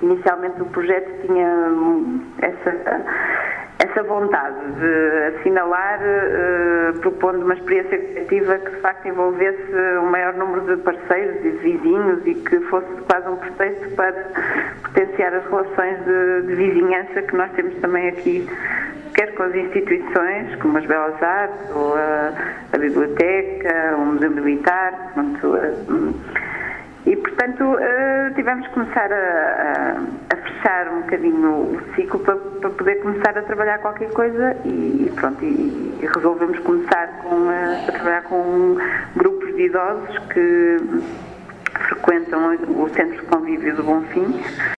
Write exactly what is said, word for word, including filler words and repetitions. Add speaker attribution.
Speaker 1: inicialmente o projeto tinha hum, essa, essa vontade de assinalar, uh, propondo uma experiência criativa que de facto envolvesse um maior número de parceiros e de vizinhos e que fosse quase um pretexto para potenciar as relações de, de vizinhança que nós temos também aqui, quer com as instituições, como as Belas Artes, ou a, a Biblioteca, o Museu Militar, portanto, uh, e portanto uh, tivemos que começar a, a, a fechar um bocadinho o ciclo para, para poder começar a trabalhar qualquer coisa e, e pronto, e, e resolvemos começar com, uh, a trabalhar com grupos de idosos que frequentam o Centro de Convívio do Bonfim.